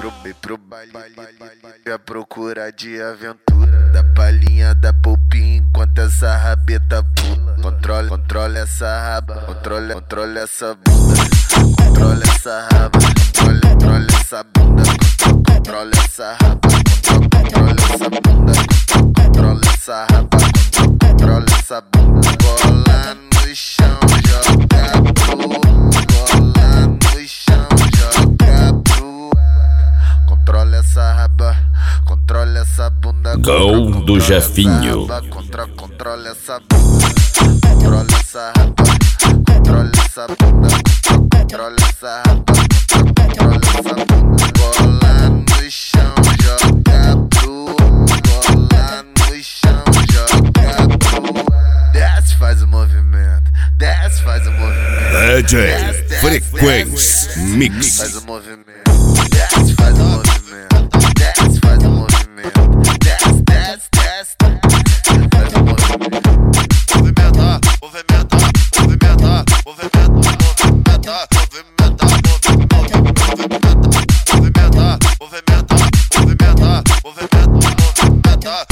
pro baile à procura de aventura. Da palhinha da polpinha enquanto essa rabeta pula. Controla essa raba, controla essa bunda. Controla essa raba, controla essa bunda. Controla essa raba, controla essa bunda. Controla essa raba, controla essa bunda. Bola no chão, joga pro. Bola no chão, joga pro. Controla essa raba, controla essa bunda. Gol do Jefinho. Controla essa bunda. Controla essa raba, controla essa bunda. Controla essa raba, controla essa bunda. Bola no chão, joga pro. Bola no chão, joga pro. Desce, faz o movimento. Desce, faz o movimento. DJ Frequência Mix. Faz o movimento. Desce, faz o movimento. Desce, faz o movimento. Desce, desce, desce. Faz o movimento. Movimentar, movimentar, movimentar, movimentar, movimentar, movimentar, movimentar, movimentar, movimentar, movimentar, movimentar,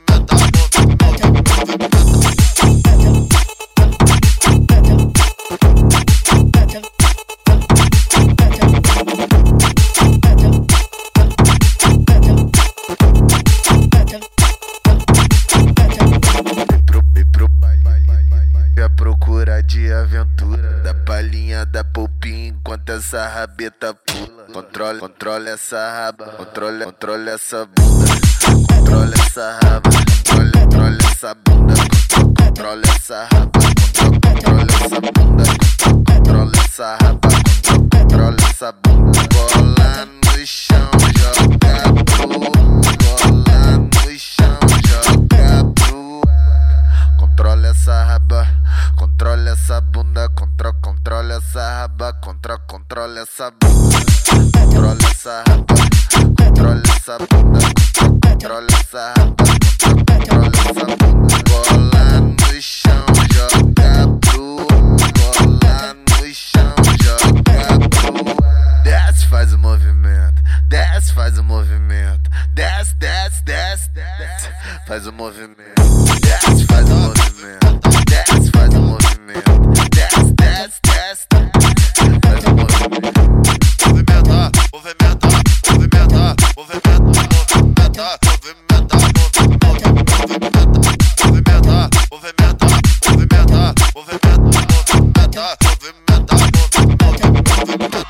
à procura de aventura. Da palhinha da polpinha enquanto essa rabeta pula. Controla essa raba, controla essa bunda. Controla essa raba, controla essa bunda. Controla essa raba, controla essa bunda. Controla essa raba, controla essa bunda. Bola no chão, joga pro. Bola no chão, joga pro. Controla essa raba, controla essa bunda, controla essa raba, controla essa bunda. Controla essa raba, controla essa bunda, controla essa raba, controla essa bunda. Bola no chão, joga pro. Bola no chão, joga pro. Desce, faz o movimento. Desce, faz o movimento. Desce, desce, desce, desce. Faz o movimento.